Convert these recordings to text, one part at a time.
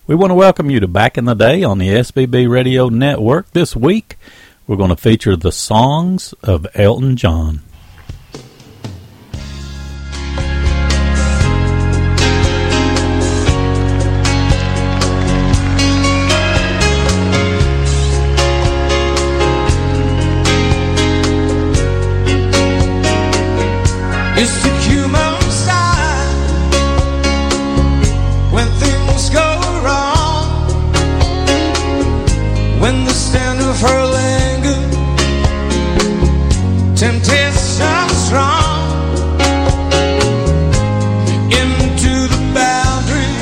We want to welcome you to Back in the Day on the SBB Radio Network. This week, we're going to feature the songs of Elton John. It's the human side when things go wrong, when the stand of her linger, temptation strong, into the boundary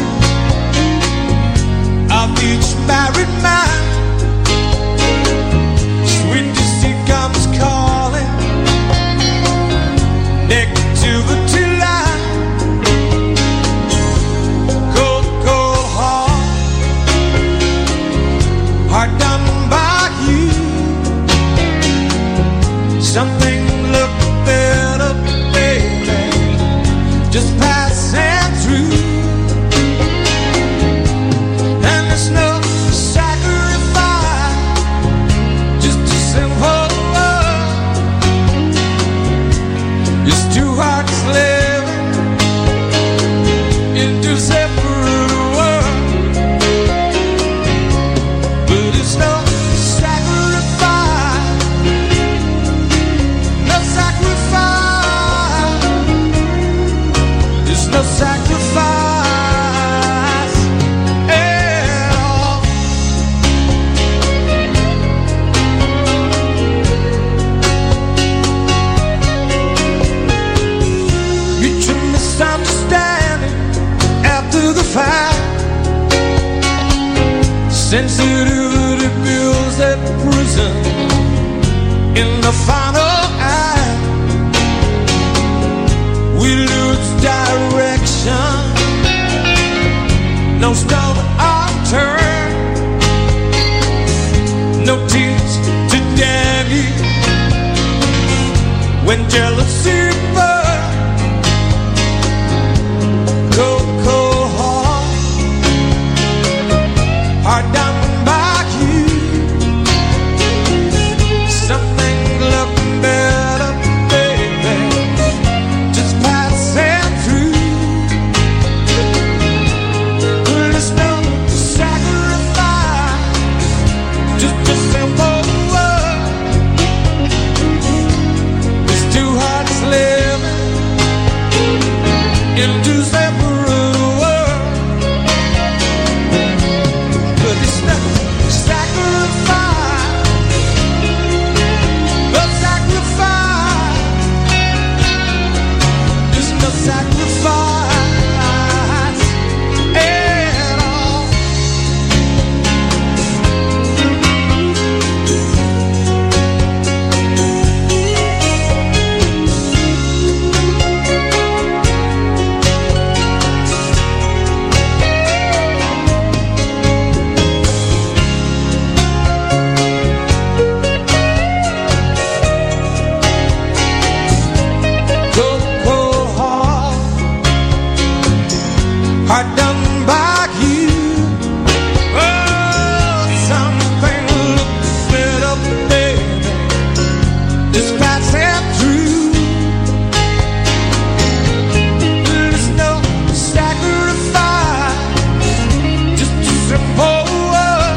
of each married man. Sweet deceit comes calling, negativity line, cold, cold heart done by you. Something look better, baby, just passing through. And there's no sacrifice, just a simple word. It's two hearts living in two separate worlds, but it's no sacrifice, no sacrifice. It's no sacrifice at all. Mutual misunderstanding after the fact, sensitivity builds a prison in the final act. We lose direction, no stone unturned, no tears to damn you when jealousy burns. Cold, cold heart done by you. Something look better, baby, just passing through. There's no sacrifice, just a simple word. There's two hearts living in two separate worlds, but it's no sacrifice, no sacrifice. There's no sacrifice at all. Cold, cold heart done by you. Oh, something looks better, baby, just passing through. There's no sacrifice, just a simple word.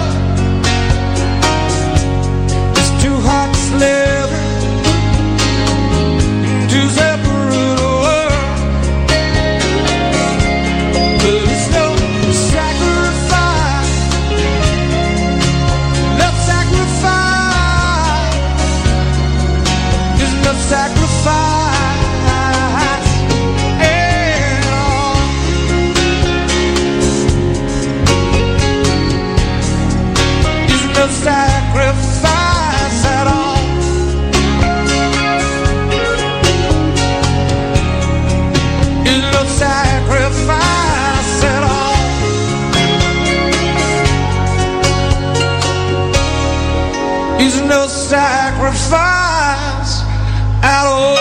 There's two hearts living in two separate worlds, but it's no sacrifice, no sacrifice. There's no sacrifice at all. There's no sacrifice at all. There's no sacrifice at all. There's no sacrifice at all.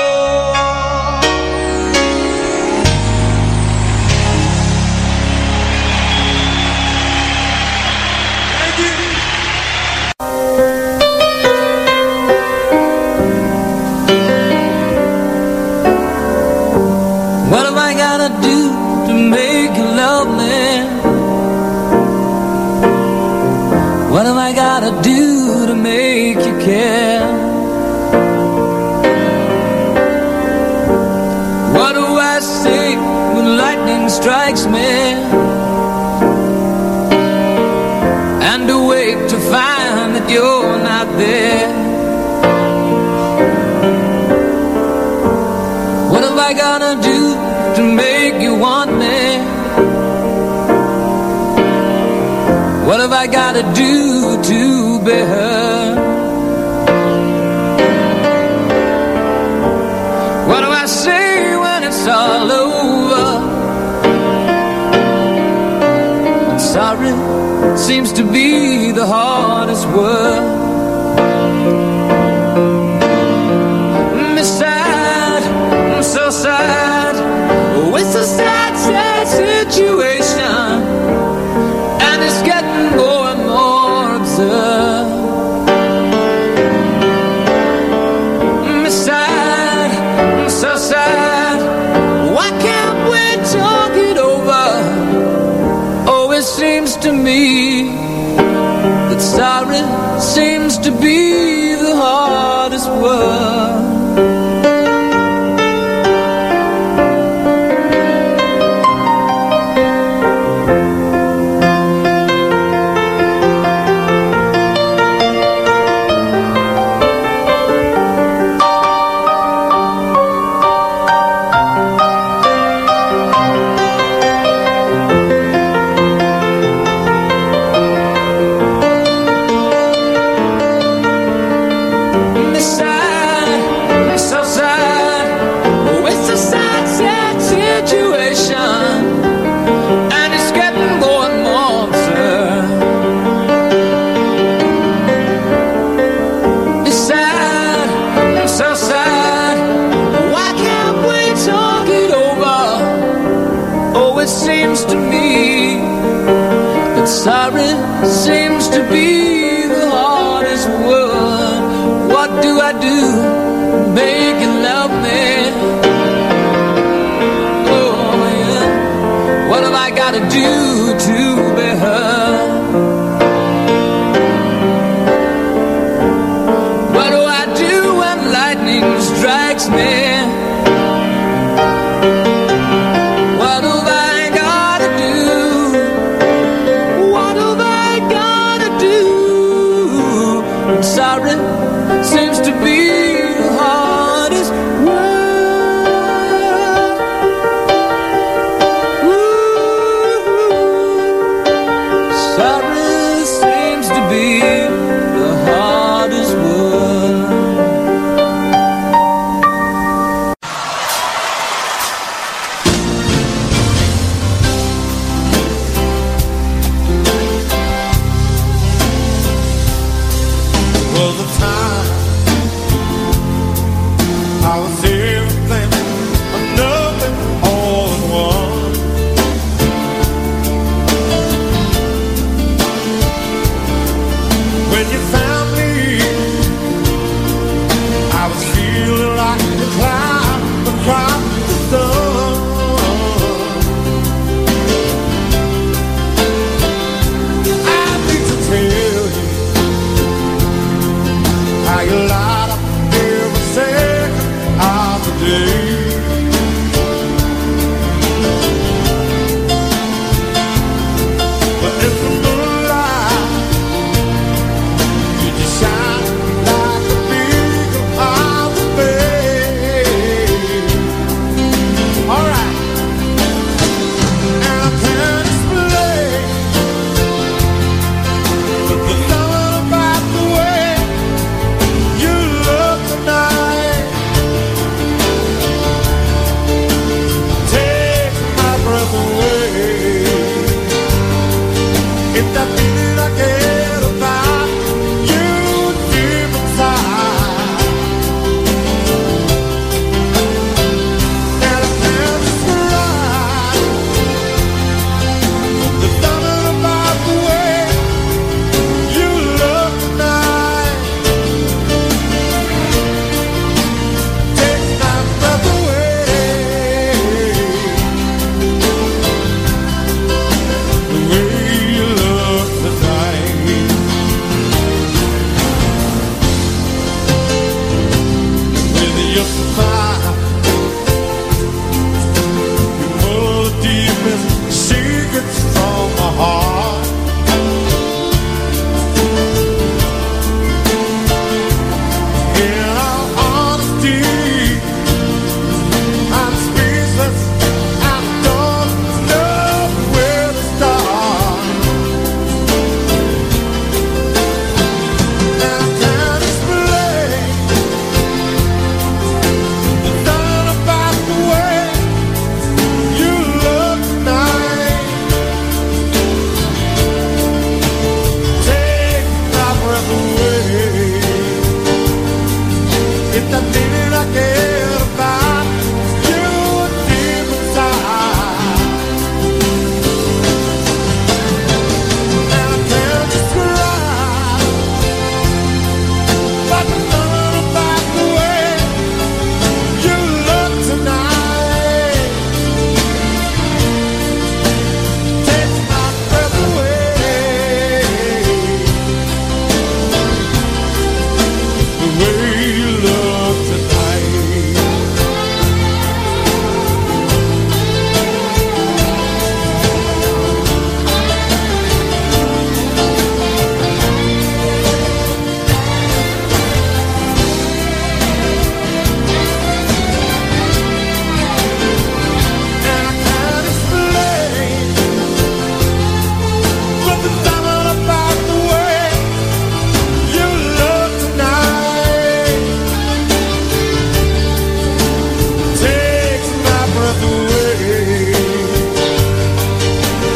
What have I gotta do to make you care? What do I say when lightning strikes me? And awake to find that you're not there. What have I gotta do to make you want me? What have I gotta do to be heard? What do I say when it's all over? Sorry seems to be the hardest word. I'm sad, I'm so sad. Oh, it's a sad, sad situation, and it's getting more and more absurd. I'm sad, I'm so sad. Why can't we talk it over? Oh, it seems to me that sorry seems to be the hardest word. Sorry seems to be the hardest word. What do I do to make you love me? Oh yeah. What have I got to do to be heard? What do I do when lightning strikes me? Sorry seems to be the hardest word. Ooh, sorry seems to be the hardest word.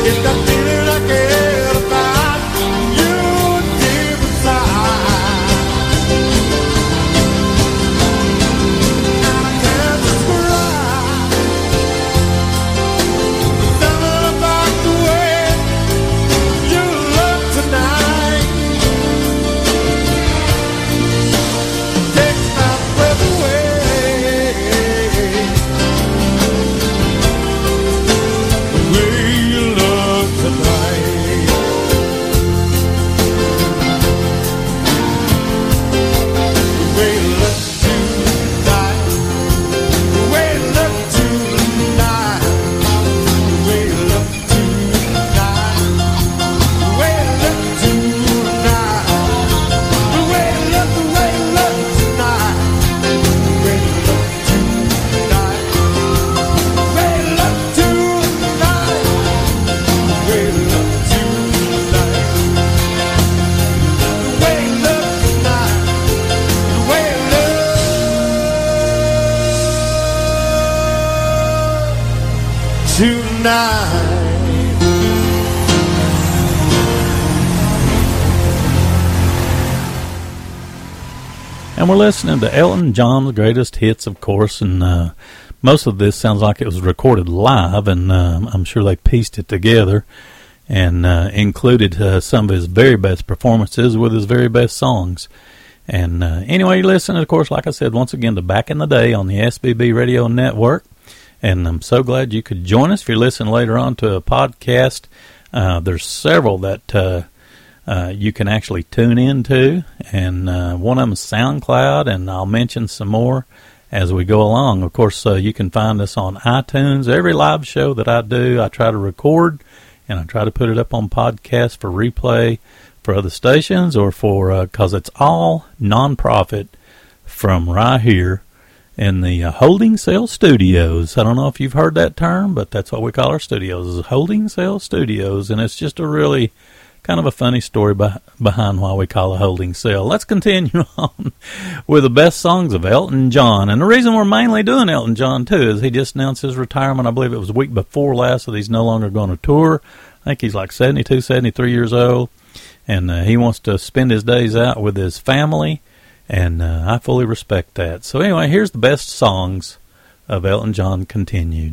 And we're listening to Elton John's greatest hits, of course, and most of this sounds like it was recorded live, and I'm sure they pieced it together and included some of his very best performances with his very best songs. And anyway, you're listening, of course, like I said, once again, to Back in the Day on the SBB Radio Network. And I'm so glad you could join us. If you're listening later on to a podcast, there's several that you can actually tune into. And one of them is SoundCloud, and I'll mention some more as we go along. Of course, you can find us on iTunes. Every live show that I do, I try to record, and I try to put it up on podcast for replay for other stations or for, because it's all nonprofit from right here in the Holding Cell Studios. I don't know if you've heard that term, but that's what we call our studios, is Holding Cell Studios, and it's just a really kind of a funny story behind why we call a holding cell. Let's continue on with the best songs of Elton John. And the reason we're mainly doing Elton John, too, is he just announced his retirement. I believe it was a week before last that he's no longer going to tour. I think he's like 72, 73 years old. And he wants to spend his days out with his family. And I fully respect that. So anyway, here's the best songs of Elton John continued.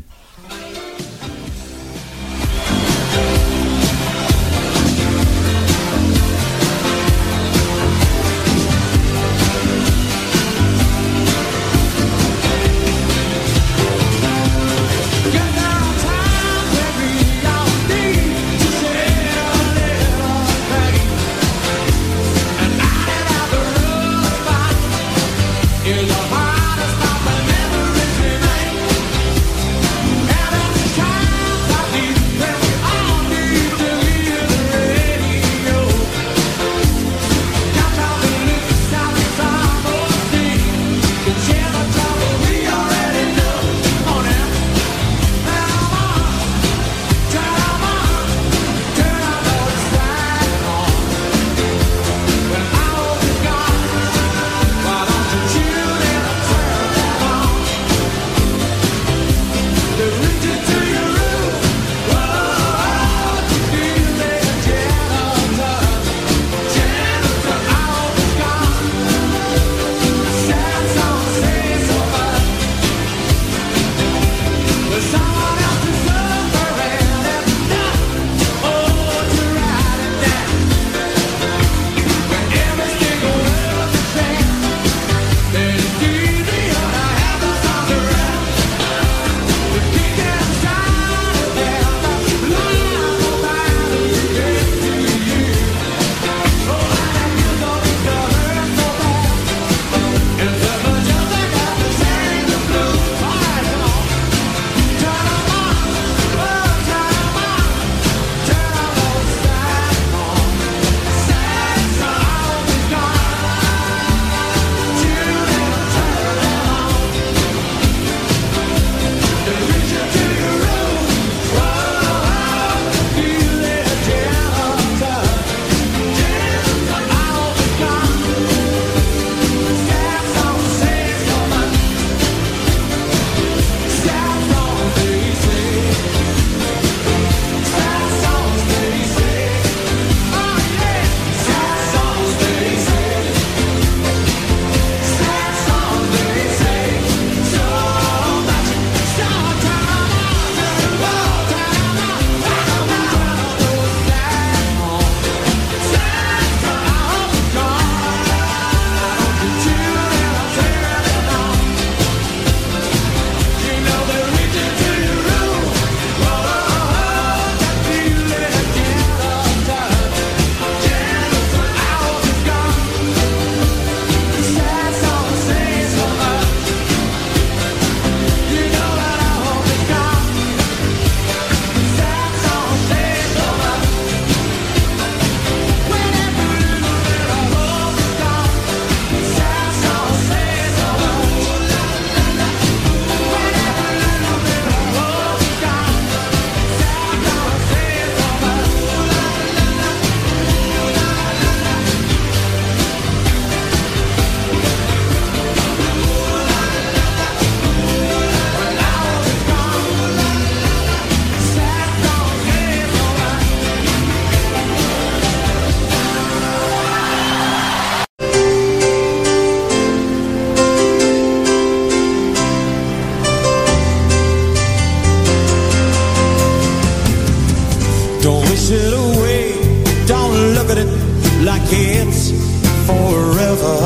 Don't wish it away. Don't look at it like it's forever.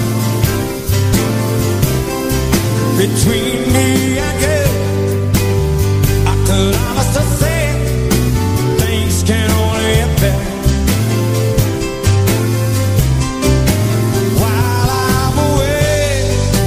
Between me and you, I could honestly say things can only get better. While I'm away,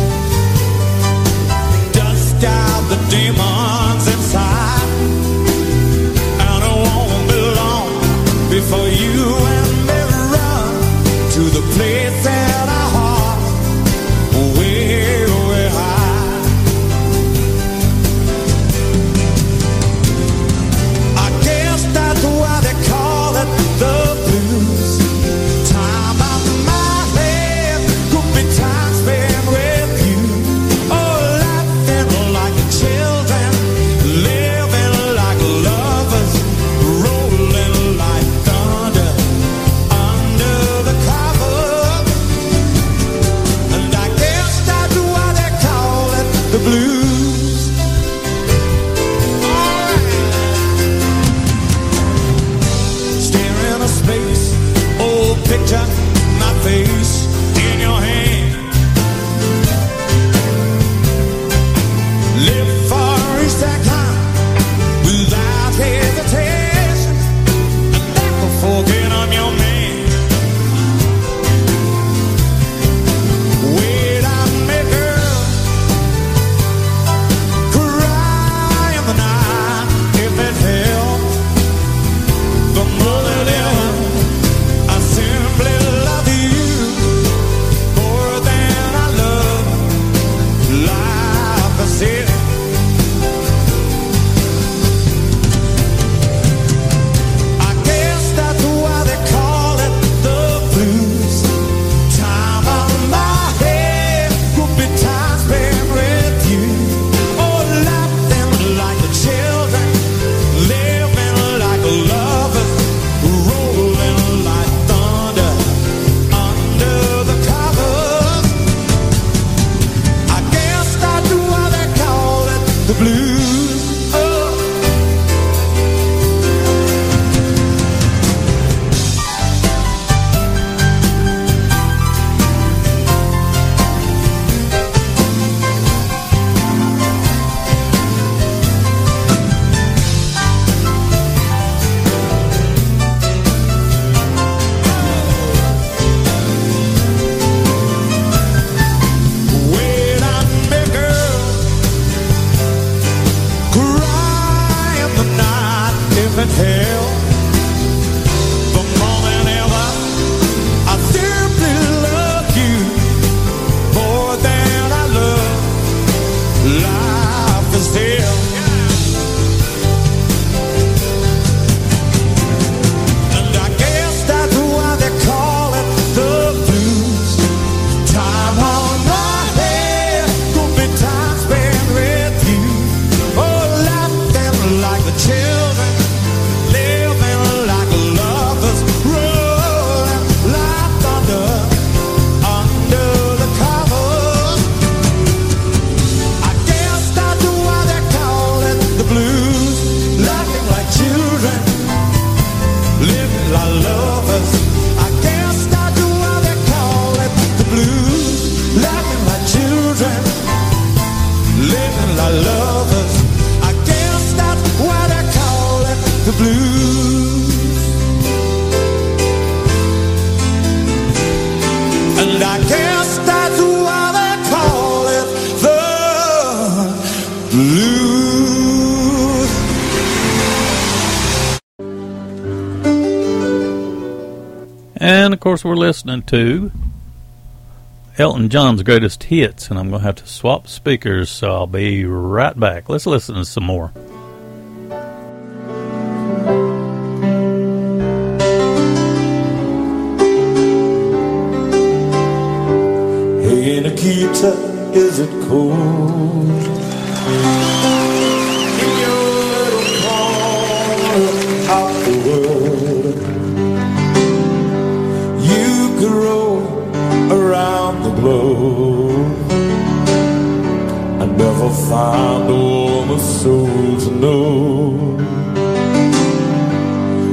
dust out the demons inside, and it won't be long before you and me run to the place that our hearts way, way high. I guess that's why they call it the blues. Time out my head could be time spent with you. Oh, laughing like children, living like lovers, rolling like thunder under the covers. And I guess that's why they call it the blues. Alright. Stare into space, old picture, my face in your hand. Live for each second without hesitation, and never forget I'm your man. Wait on me, girl, cry in the night if it helps. The more than ever, I simply love you more than I love life itself. I guess that's why they call it the blues. Time on my head could be time spent with you. Oh, laughing like the children, living like lovers, rolling like thunder under the covers. I guess that's why they call it the blues. Oh. Wait on me, girl, cry in the night if it helps. The more than ever, I simply love you more than I love life itself. And I guess that's why they call it the blues. Time on my head could be time spent with you. Oh, laughing like the children, living like lovers, rolling like thunder under the covers. I guess that's why they call it the blues. Laughing like children, living like lovers. I guess that's why they call it the blues. Laughing like children, living like lovers. I guess that's why they call it the blues. And I guess that's why they call it the blues. And of course, we're listening to Elton John's greatest hits, and I'm going to have to swap speakers, so I'll be right back. Let's listen to some more. Hey, Nikita, is it cold in your little corner of the world? You could roll around the globe and never find a woman soul to know.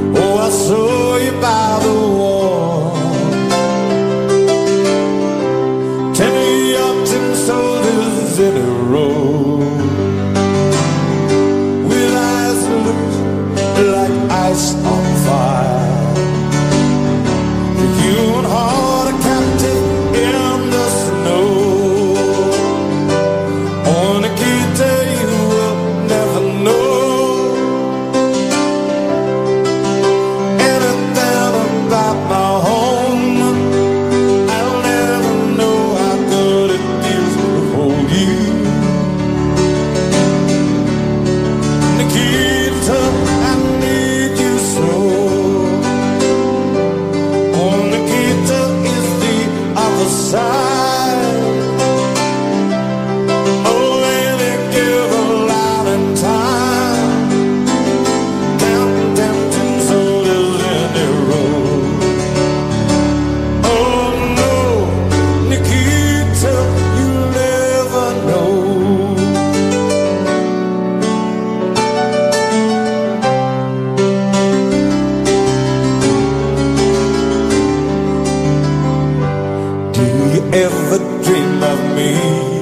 ever dream of me?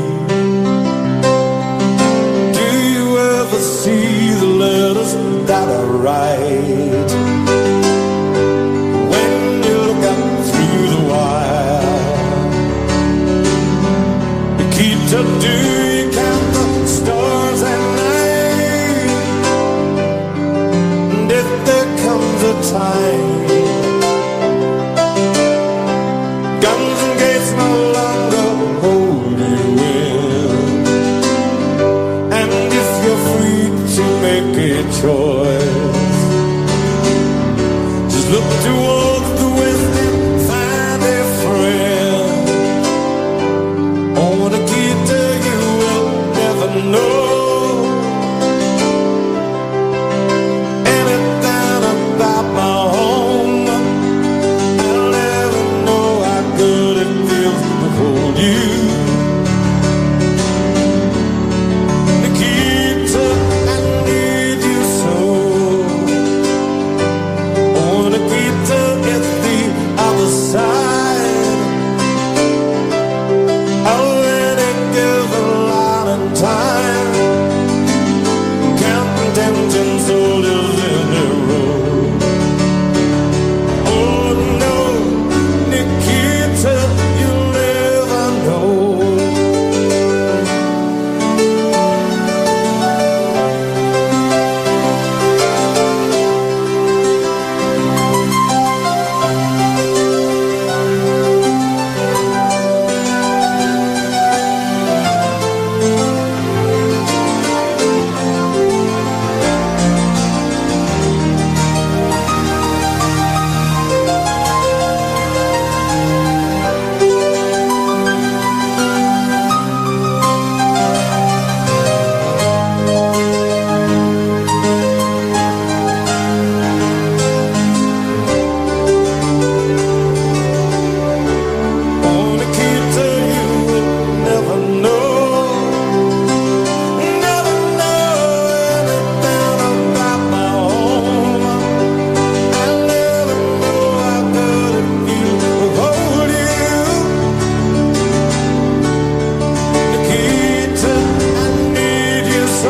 Do you ever see the letters that I write? When you look up through the wire, Nikita, do you count the stars at night? And if there comes a time guns and gates no longer hold you in, and if you're free to make a choice, just look towards the west and find a friend. Oh, Nikita, you will never know anything about my home. I'll never know how good it feels to hold you. Nikita, I need you so. Oh, Nikita, it's the other side. Already given a lot of time, counting 10 soldiers in the road. Oh no, Nikita, you'll never know. Oh, Nikita, you will never know anything about my home. I'll never know how good it feels to hold you. Nikita, I need you so.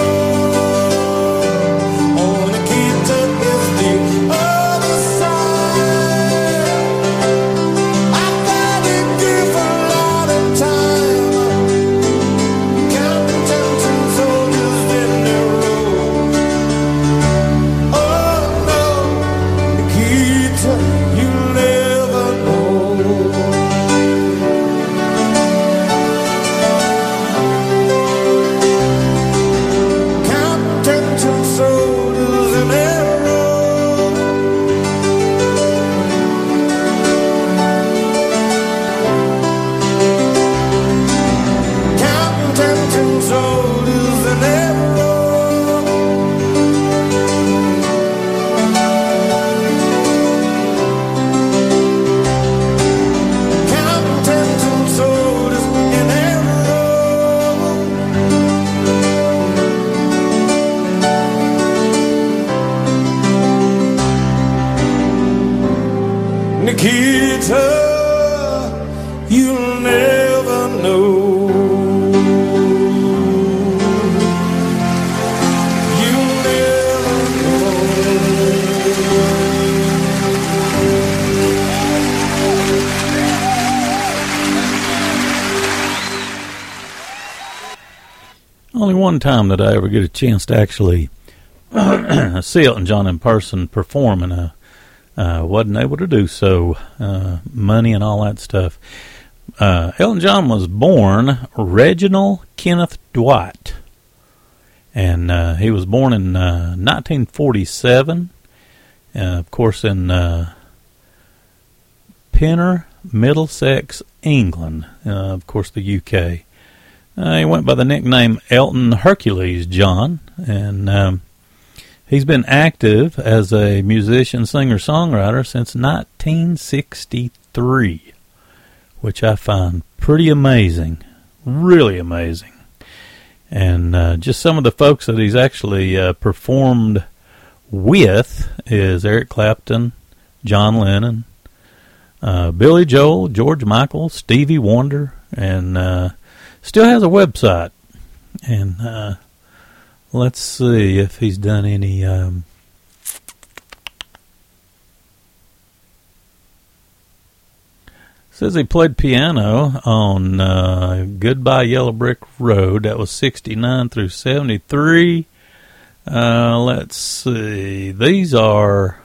Oh, Nikita is the other side. I've got to give a lot of time, counting 10 soldiers in the road. Oh no, Nikita, you'll never know. Counting 10 soldiers in a row. Counting 10 soldiers in a row. Counting 10 soldiers in a row. Nikita, you'll never know. You'll never know. Only one time that I ever get a chance to actually see Elton John in person perform, and wasn't able to do so. Money and all that stuff. Elton John was born Reginald Kenneth Dwight, and he was born in 1947, of course in Penner, Middlesex, England, of course the UK. He went by the nickname Elton Hercules John, and he's been active as a musician, singer-songwriter since 1963, which I find pretty amazing, really amazing. And just some of the folks that he's actually performed with is Eric Clapton, John Lennon, Billy Joel, George Michael, Stevie Wonder, and still has a website. And let's see if he's done any... says he played piano on Goodbye Yellow Brick Road. That was 69 through 73. Let's see. These are...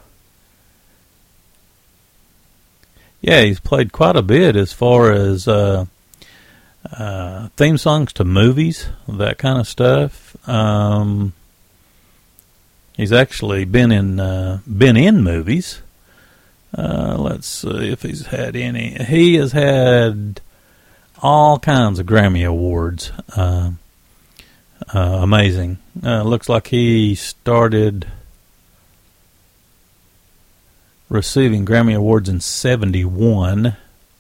Yeah, he's played quite a bit as far as theme songs to movies, that kind of stuff. He's actually been in movies. Let's see if he's had any. He has had all kinds of Grammy Awards. Amazing. Looks like he started receiving Grammy Awards in 71.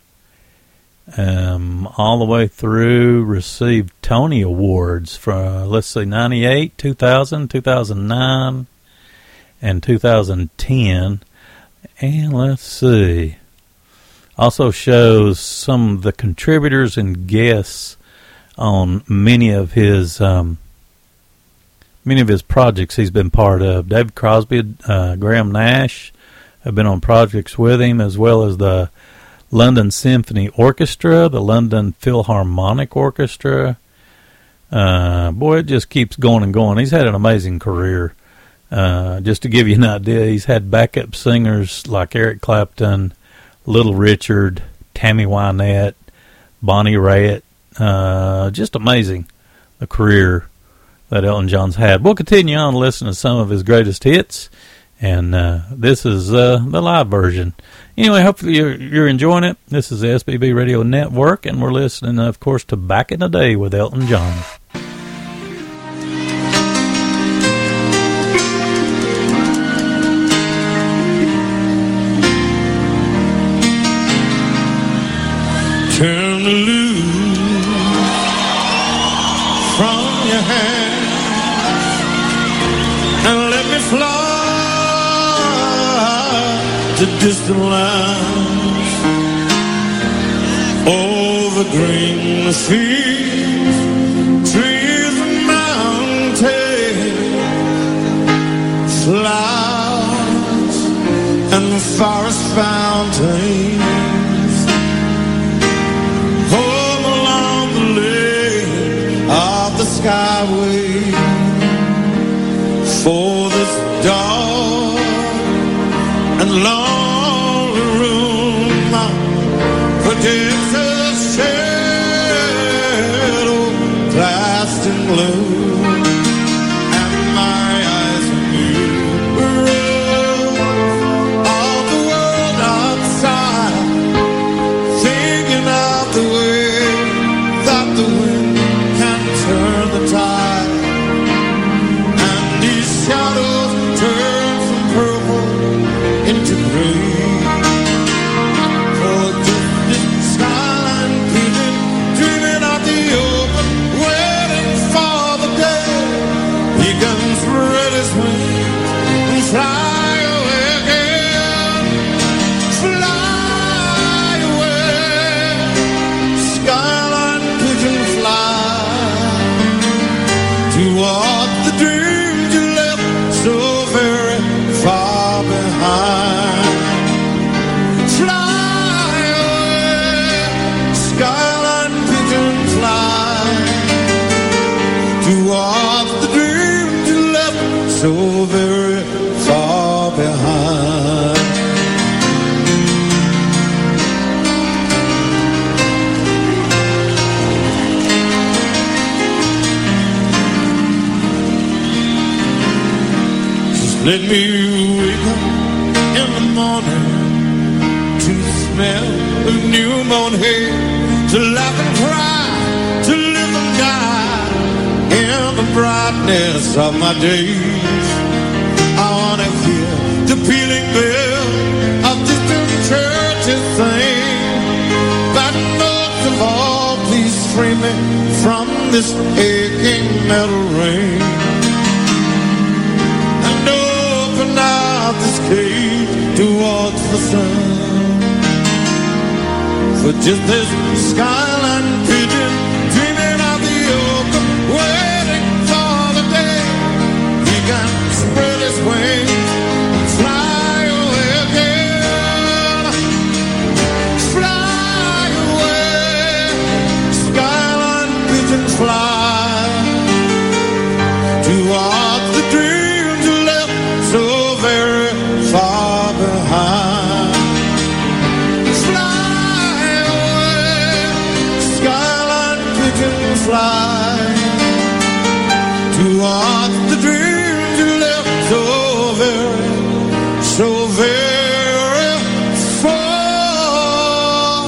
All the way through, received Tony Awards for, let's see, 98, 2000, 2009, and 2010. And let's see. Also shows some of the contributors and guests on many of his projects he's been part of. David Crosby, Graham Nash have been on projects with him, as well as the London Symphony Orchestra, the London Philharmonic Orchestra. Boy, it just keeps going and going. He's had an amazing career. Just to give you an idea, he's had backup singers like Eric Clapton, Little Richard, Tammy Wynette, Bonnie Raitt. Just amazing, the career that Elton John's had. We'll continue on to listen to some of his greatest hits, and this is the live version. Anyway, hopefully you're enjoying it. This is the SBB Radio Network, and we're listening, of course, to Back in the Day with Elton John. Turn the loose from your hand and let me fly to distant lands, over green seas, trees and mountains, flowers and forest fountains. Skyway for this dark and lonely room, protects a shadow cast in gloom, and my eyes on you all the world outside, thinking of the way that the wind turn the tide, and these shadows turn from purple into green. For this skyline pigeon dreaming of the open, waiting for the day he can spread his wings and fly away again. Fly away, skyline pigeon, fly toward the dreams you left so very far behind. Fly away, skyline pigeon, fly toward the dreams you left so very far behind. Let me wake up in the morning to the smell of newborn hay, to laugh and cry, to live and die in the brightness of my days. I want to hear the pealing bell of distant churches sing, but most of all, please free me from this aching metal ring. Out this cage towards the sun. But just this skyline pigeon dreaming of the open, waiting for the day he can spread his wings and fly away again. Fly away, skyline pigeon, fly towards the dreams you left so very far behind. Fly towards the dreams you left so very far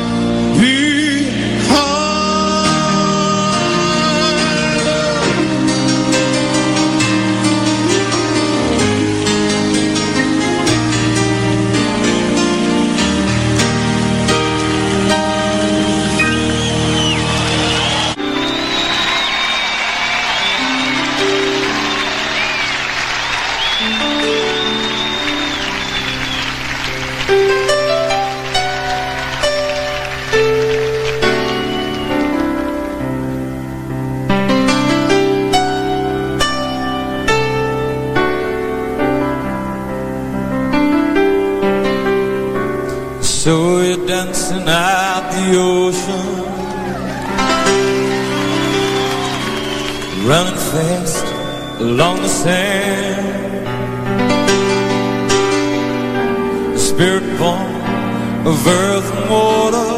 So you're dancing at the ocean, running fast along the sand, spirit born of earth and water,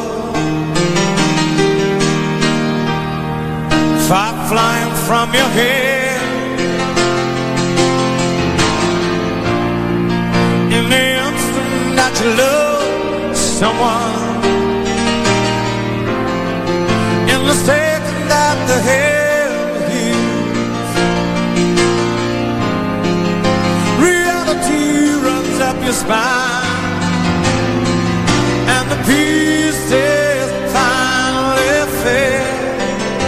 fire flying from your head. In the instant that you love someone, in the second that the head heals, reality runs up your spine, and the pieces finally fade.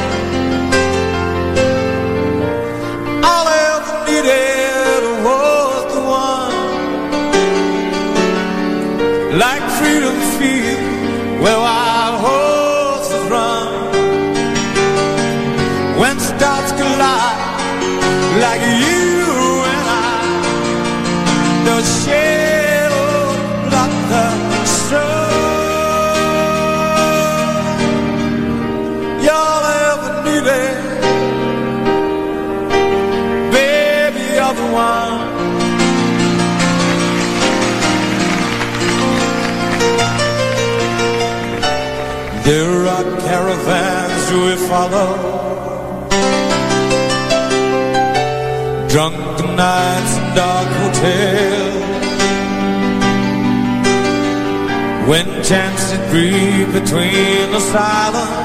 All I ever needed was the one, like freedom feet where wild horses run. When stars collide like you and I, the shadows block the sun. You're all I ever needed, baby, you're the one. There are caravans we follow, drunken nights and dark hotels, when chances breathe between the silence,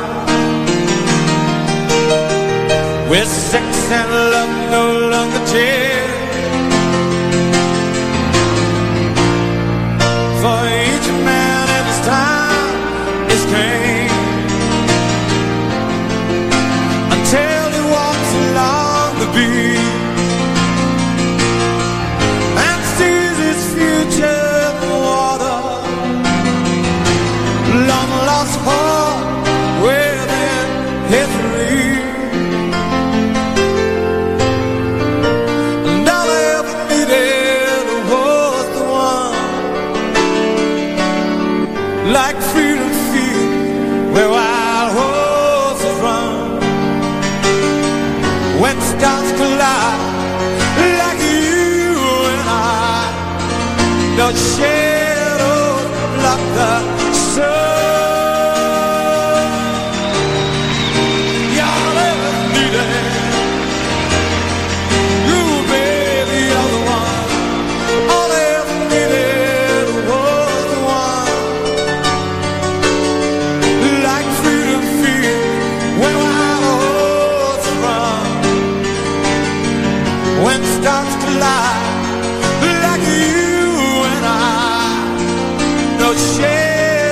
where sex and love no longer chill. For each man in his time is crazy, until he walks along the beach and sees his future in the water, long lost heart within his reach. And all I ever needed was the one, like freedom feet where wild horses run. When stars collide like you and I, the shadows block the sun. Y'all ever needed, you baby, you're the one. All I ever needed was the one, like freedom feet when wild horses run. When stars collide like you and I, no shade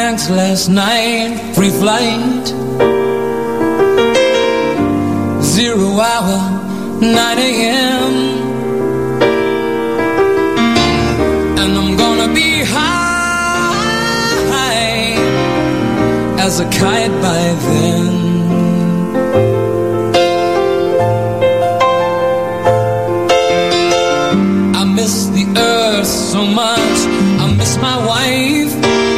bags last night, free flight. 0 hour, 9 a.m. And I'm gonna be high as a kite by then. I miss the earth so much, I miss my wife.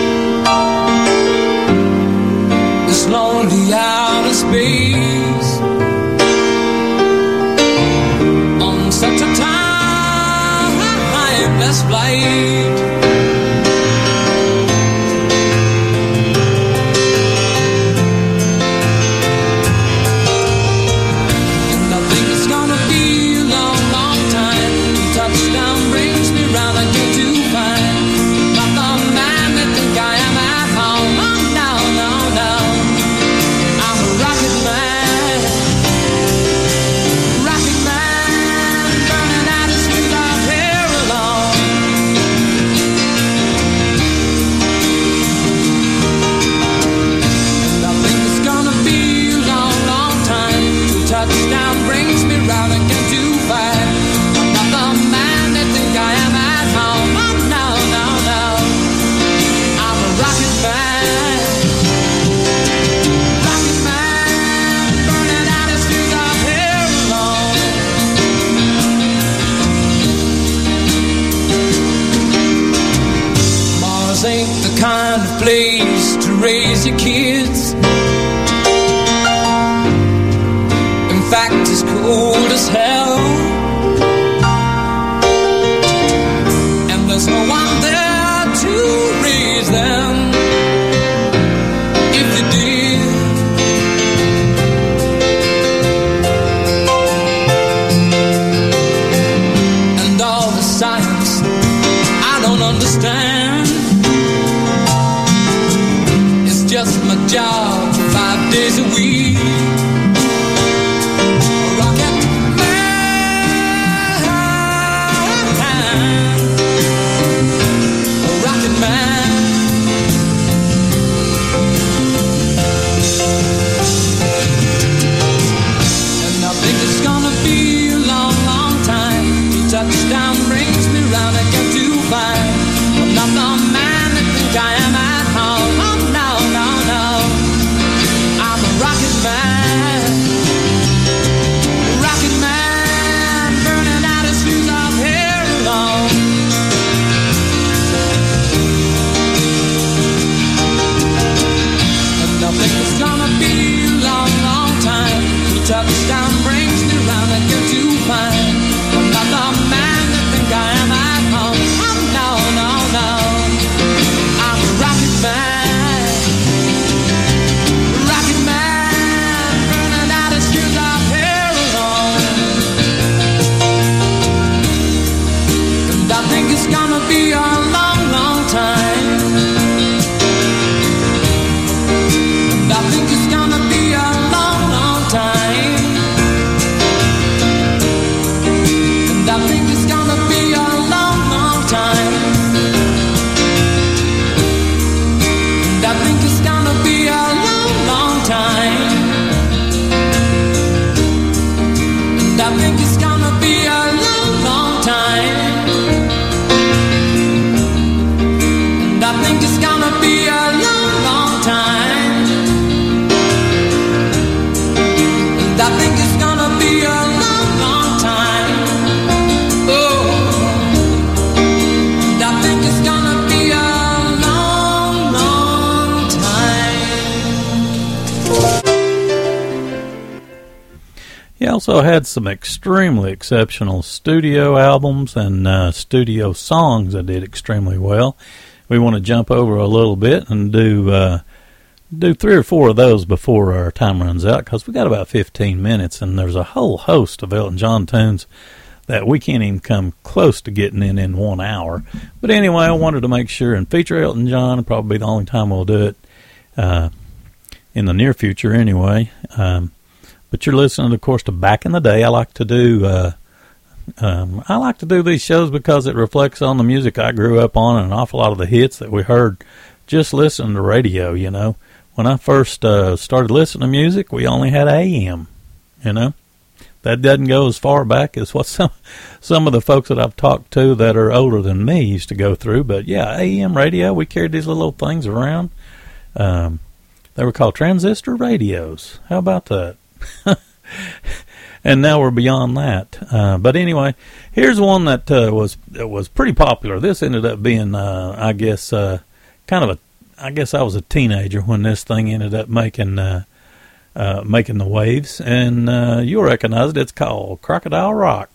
This lonely outer space, on such a timeless flight. And I think it's gonna be a long, long time. Touchdown brings me round again to find not the man that think I am at home. Oh, no, no, no. I'm a rocket man, burning out his feet out here alone. And I think it's gonna be a long, long time till touchdown brings me round again to find I'm not the man that think I am at home. Oh, no, no, no. I'm a rocket man, burning out his fuse out here alone. Mars ain't the kind of place to raise your kids. In fact, it's cold as hell. And there's no one there to raise them. If you did, and all the science I don't understand, it's just my job 5 days a week. Rocket man, rocket man. And I think it's gonna be a long, long time till touchdown brings me round again to find I'm not the man that think I am at home. Oh, no, no, no. I'm a rocket man, burning out his fuse out here alone. And I think it's gonna be a long, long time till touchdown brings me round again to find I'm not the man that think I am at home. Oh, no, no, no. I'm a rocket man, burning out his fuse out here alone. And I think it's gonna be a long, long time. And I think it's gonna be a long, long time. And I think it's gonna be a long, long time. And I think it's gonna be a long, long time. And I think it's gonna be a long, long time. And I think it's gonna be a long, long time. And I think it's gonna be a long, long time. Oh, and I think it's gonna be a long, long time. He also had some extremely exceptional studio albums and studio songs that did extremely well. We want to jump over a little bit and do 3 or 4 of those before our time runs out, because we got about 15 minutes, and there's a whole host of Elton John tunes that we can't even come close to getting in 1 hour. But anyway, I wanted to make sure and feature Elton John. It'll probably be the only time we'll do it in the near future anyway. But you're listening, of course, to Back in the Day. I like to do these shows because it reflects on the music I grew up on, and an awful lot of the hits that we heard just listening to radio, you know. When I first started listening to music, we only had AM, you know. That doesn't go as far back as what some of the folks that I've talked to that are older than me used to go through. But, yeah, AM radio, we carried these little things around. They were called transistor radios. How about that? And now we're beyond that. But anyway, here's one that was pretty popular. This ended up being, I guess, I was a teenager when this thing ended up making the waves. And you'll recognize it. It's called Crocodile Rock.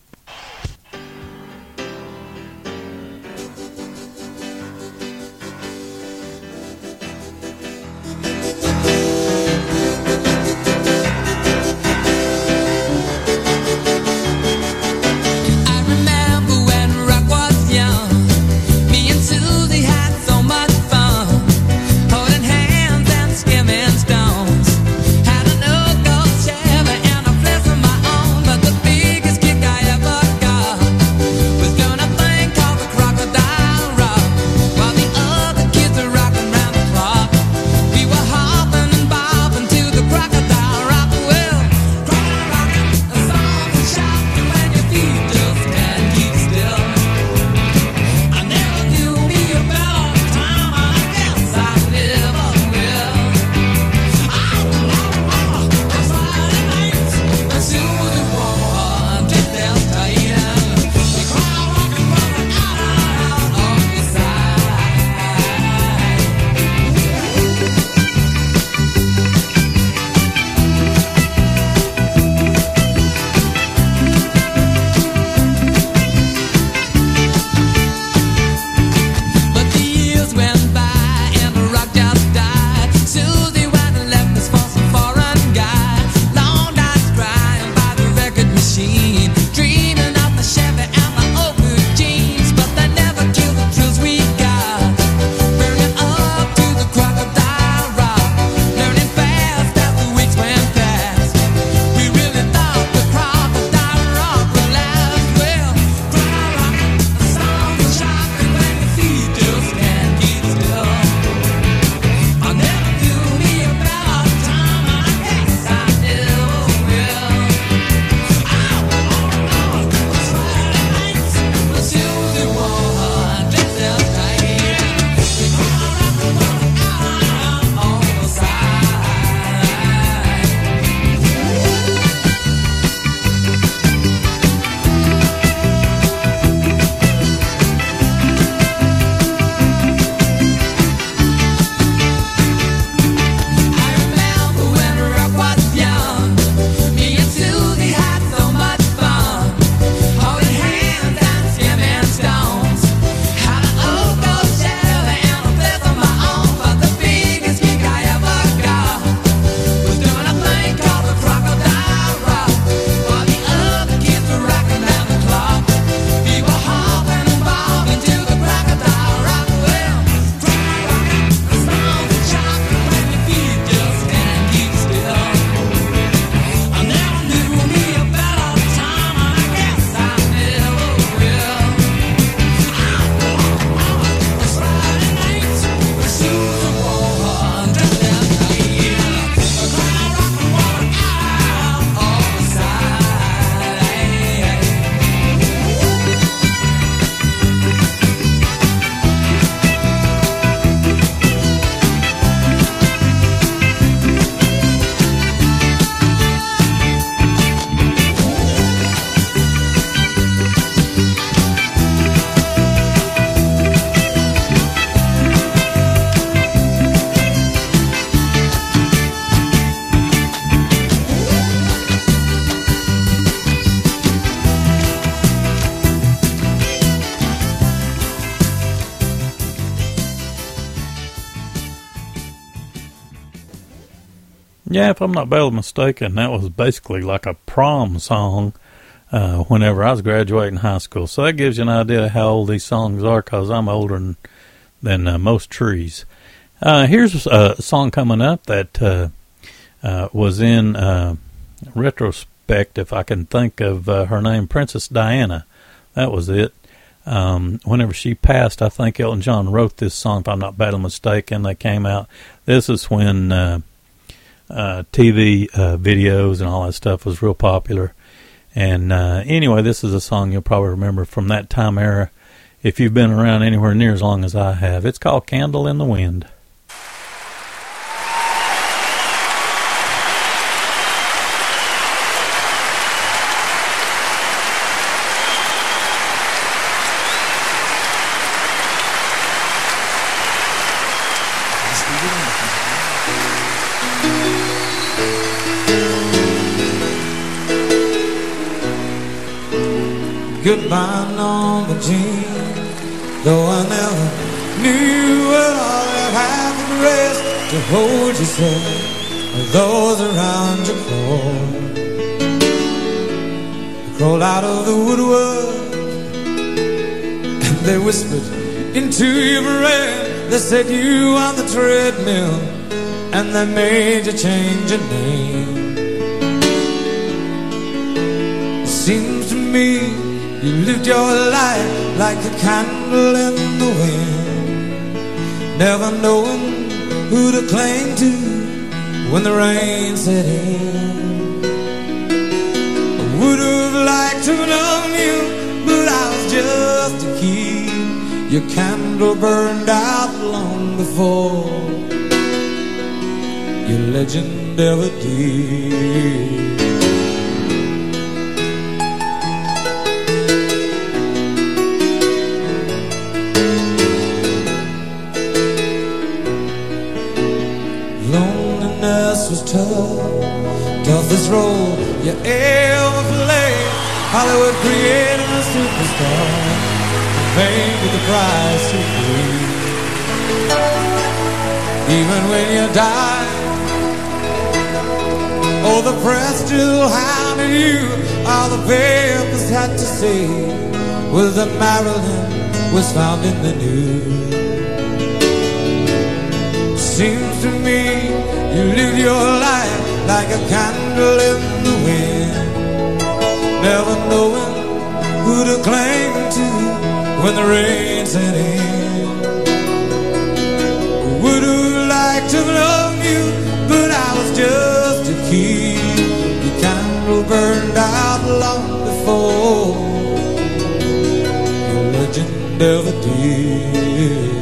Yeah, if I'm not badly mistaken, that was basically like a prom song whenever I was graduating high school. So that gives you an idea of how old these songs are, because I'm older than most trees. Here's a song coming up that was in retrospect, if I can think of her name, Princess Diana. That was it. whenever she passed, I think Elton John wrote this song, if I'm not badly mistaken. They came out. This is when TV videos and all that stuff was real popular. And anyway, this is a song you'll probably remember from that time era if you've been around anywhere near as long as I have. It's called Candle in the Wind. Goodbye, Norma Jean. Though I never knew what all that had the rest to hold yourself, those around you crawled out of the woodwork, and they whispered into your brain. They said you on the treadmill, and they made you change your name. It seems to me you lived your life like a candle in the wind, never knowing who to cling to when the rain set in. I would have liked to have known you, but I was just a kid. Your candle burned out long before your legend ever did. Was toughest role you ever played. Hollywood created a superstar, paid with the price you paid. Even when you died, oh, the press still hounded you. All the papers had to say was that Marilyn was found in the news. Seems to me you lived your life like a candle in the wind, never knowing who to cling to when the rain set in. Would have liked to have known you, but I was just a kid. Your candle burned out long before your legend ever did.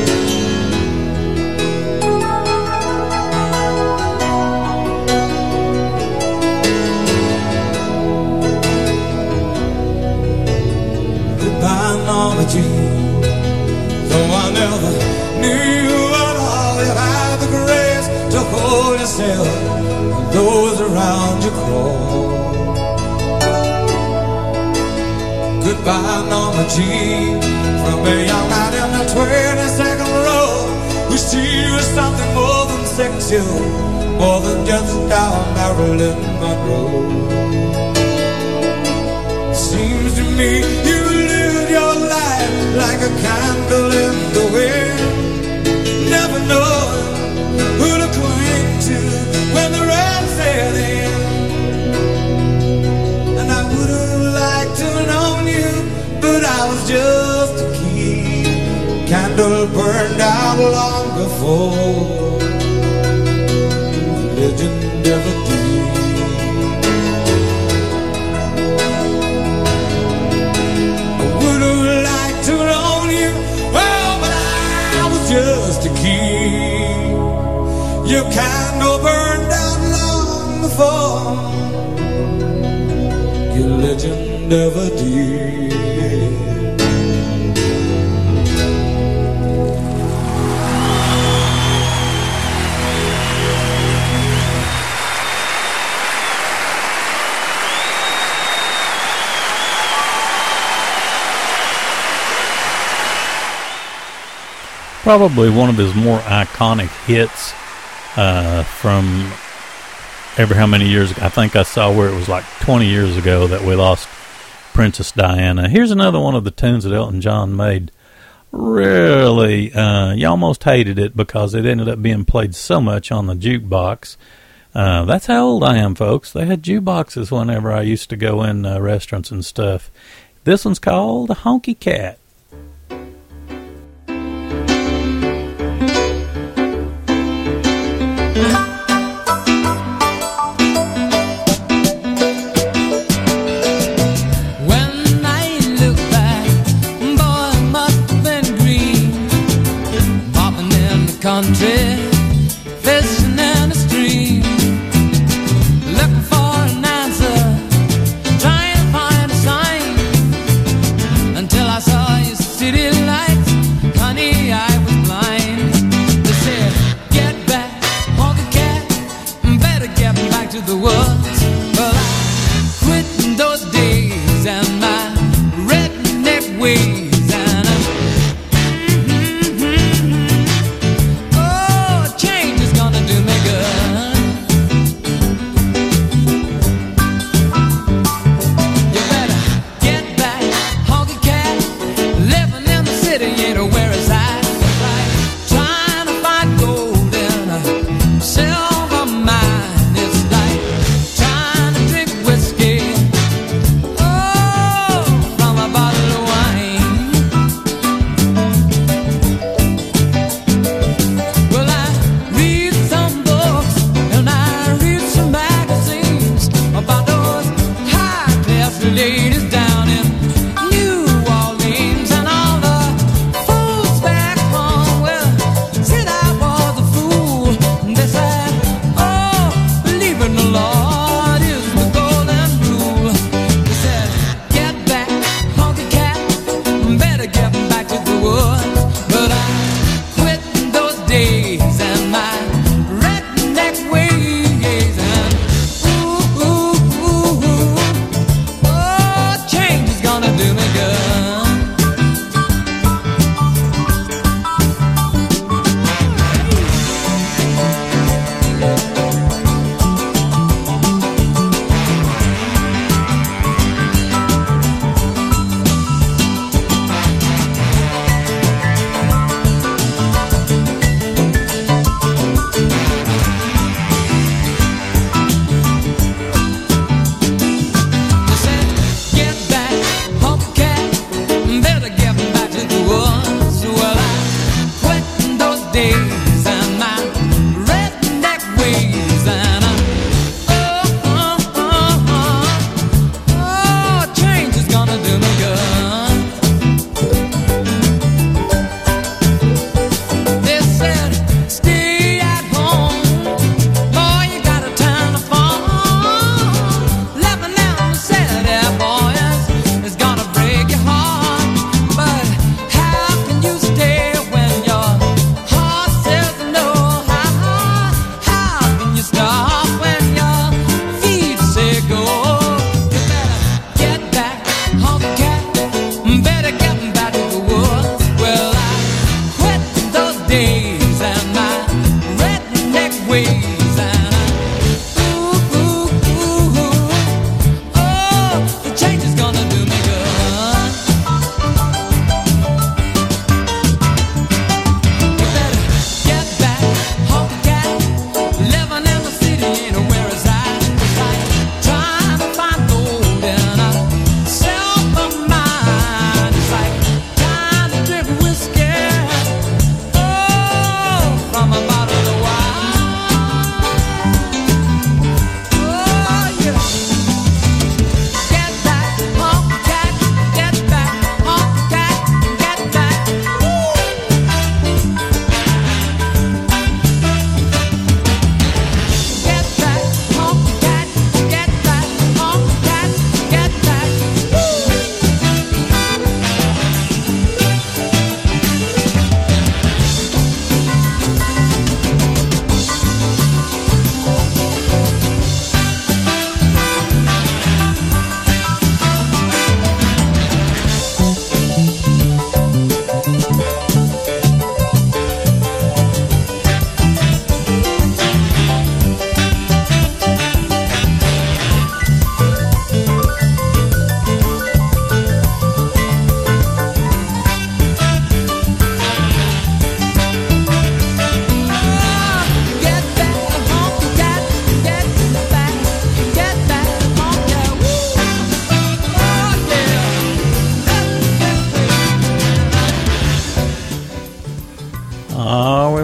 Though I never knew what all you had the grace to hold yourself and those around you crawl. Goodbye, Norma Jean, from a young man in the 22nd row who she was something more than sexual, more than just our Marilyn Monroe. Seems to me you lived your life like a candle in the wind, never knowing who to cling to when the rain set in. And I would have liked to have known you, but I was just a kid. Candle burned out long before legend ever did. Just a key. Your candle burned out long before your legend ever did. Probably one of his more iconic hits from ever how many years ago. I think I saw where it was like 20 years ago that we lost Princess Diana. Here's another one of the tunes that Elton John made. Really, you almost hated it because it ended up being played so much on the jukebox. That's how old I am, folks. They had jukeboxes whenever I used to go in restaurants and stuff. This one's called Honky Cat. Country, fishing in the stream, looking for an answer, trying to find a sign, until I saw your city lights, honey, I was blind. They said, get back, honky cat, better get back to the woods. Well, I quit in those days and my redneck ways.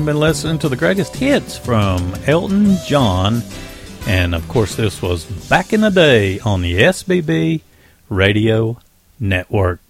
been listening to the greatest hits from Elton John. And, of course, this was back in the day on the SBB Radio Network.